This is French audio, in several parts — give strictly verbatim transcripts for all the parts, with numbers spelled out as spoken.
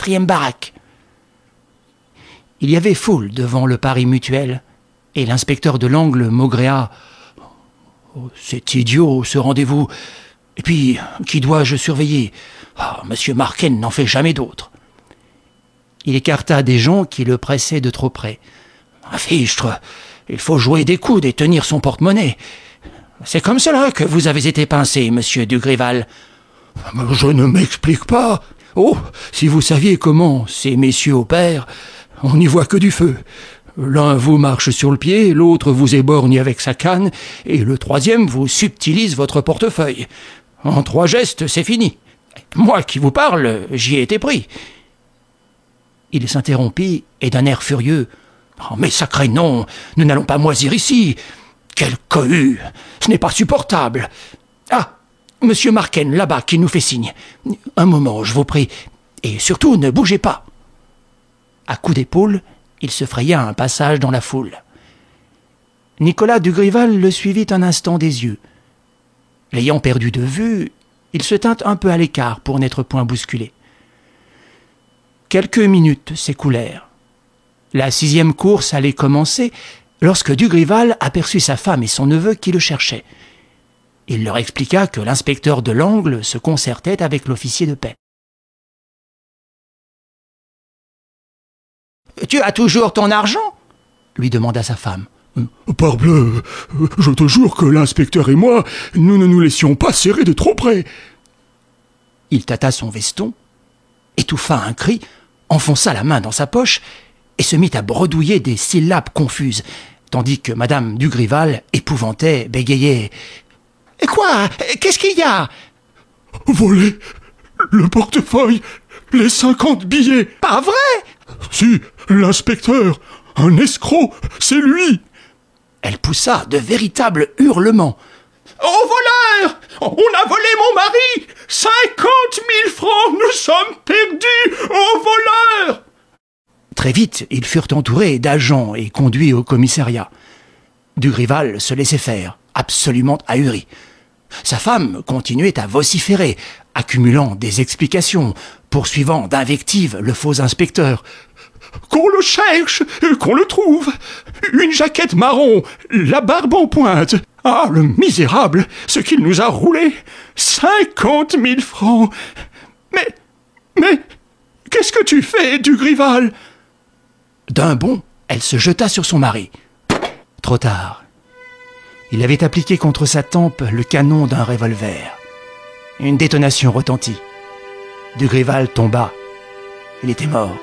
quatrième baraque. Il y avait foule devant le Paris Mutuel, et l'inspecteur de l'Angle maugréa oh, « C'est idiot, ce rendez-vous. Et puis, qui dois-je surveiller? oh, Monsieur Marken n'en fait jamais d'autres. » Il écarta des gens qui le pressaient de trop près. « Un fichtre, il faut jouer des coudes et tenir son porte-monnaie. C'est comme cela que vous avez été pincé, monsieur Dugrival. »« Je ne m'explique pas. Oh, si vous saviez comment ces messieurs opèrent, on n'y voit que du feu. L'un vous marche sur le pied, l'autre vous éborgne avec sa canne, et le troisième vous subtilise votre portefeuille. En trois gestes, c'est fini. Moi qui vous parle, j'y ai été pris. » Il s'interrompit, et d'un air furieux, « Oh, mais sacré nom, nous n'allons pas moisir ici. Quel cohue, ce n'est pas supportable. Ah, monsieur Marken, là-bas, qui nous fait signe. Un moment, je vous prie, et surtout, ne bougez pas. » À coups d'épaule, il se fraya un passage dans la foule. Nicolas Dugrival le suivit un instant des yeux. L'ayant perdu de vue, il se tint un peu à l'écart pour n'être point bousculé. Quelques minutes s'écoulèrent. La sixième course allait commencer lorsque Dugrival aperçut sa femme et son neveu qui le cherchaient. Il leur expliqua que l'inspecteur de l'Angle se concertait avec l'officier de paix. « Tu as toujours ton argent ?» lui demanda sa femme. « Parbleu, je te jure que l'inspecteur et moi, nous ne nous laissions pas serrer de trop près. » Il tâta son veston, étouffa un cri, enfonça la main dans sa poche et se mit à bredouiller des syllabes confuses, tandis que madame Dugrival, épouvantée, bégayait. « Quoi? Qu'est-ce qu'il y a ?»« Volé, le portefeuille, les cinquante billets. »« Pas vrai ?»« Si, l'inspecteur, un escroc, c'est lui !» Elle poussa de véritables hurlements. « Au voleur! On a volé mon mari! Cinquante mille francs! Nous sommes perdus! Au voleur !» Très vite, ils furent entourés d'agents et conduits au commissariat. Dugrival se laissait faire, absolument ahuri. Sa femme continuait à vociférer, accumulant des explications, poursuivant d'invectives le faux inspecteur. « Qu'on le cherche, qu'on le trouve. Une jaquette marron, la barbe en pointe. Ah, le misérable, ce qu'il nous a roulé. Cinquante mille francs. Mais, mais, qu'est-ce que tu fais, Dugrival ?» D'un bond, elle se jeta sur son mari. Trop tard. Il avait appliqué contre sa tempe le canon d'un revolver. Une détonation retentit. Dugrival tomba. Il était mort.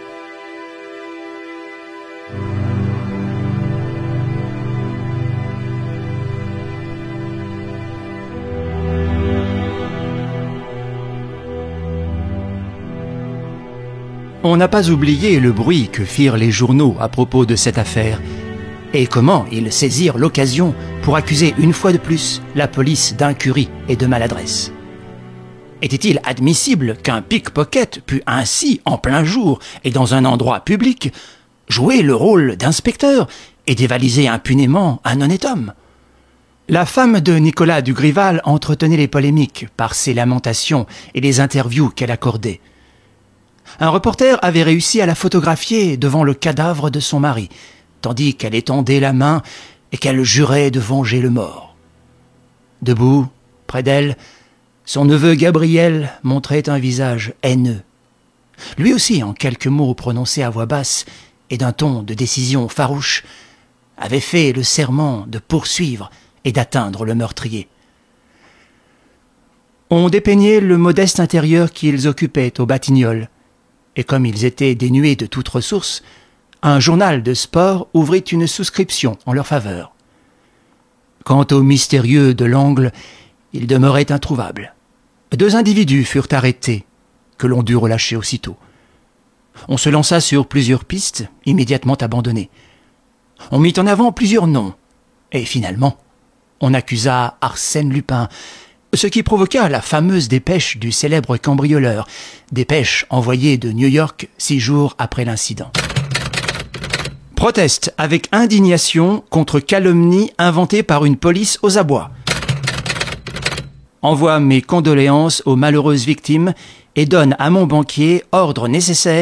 On n'a pas oublié le bruit que firent les journaux à propos de cette affaire et comment ils saisirent l'occasion pour accuser une fois de plus la police d'incurie et de maladresse. Était-il admissible qu'un pickpocket pût ainsi, en plein jour et dans un endroit public, jouer le rôle d'inspecteur et dévaliser impunément un honnête homme? La femme de Nicolas Dugrival entretenait les polémiques par ses lamentations et les interviews qu'elle accordait. Un reporter avait réussi à la photographier devant le cadavre de son mari, tandis qu'elle étendait la main et qu'elle jurait de venger le mort. Debout, près d'elle, son neveu Gabriel montrait un visage haineux. Lui aussi, en quelques mots prononcés à voix basse et d'un ton de décision farouche, avait fait le serment de poursuivre et d'atteindre le meurtrier. On dépeignait le modeste intérieur qu'ils occupaient aux Batignolles, et comme ils étaient dénués de toute ressource, un journal de sport ouvrit une souscription en leur faveur. Quant au mystérieux de l'Angle, il demeurait introuvable. Deux individus furent arrêtés, que l'on dut relâcher aussitôt. On se lança sur plusieurs pistes, immédiatement abandonnées. On mit en avant plusieurs noms, et finalement, on accusa Arsène Lupin, ce qui provoqua la fameuse dépêche du célèbre cambrioleur, dépêche envoyée de New York six jours après l'incident. Proteste avec indignation contre calomnie inventée par une police aux abois. Envoie mes condoléances aux malheureuses victimes et donne à mon banquier ordre nécessaire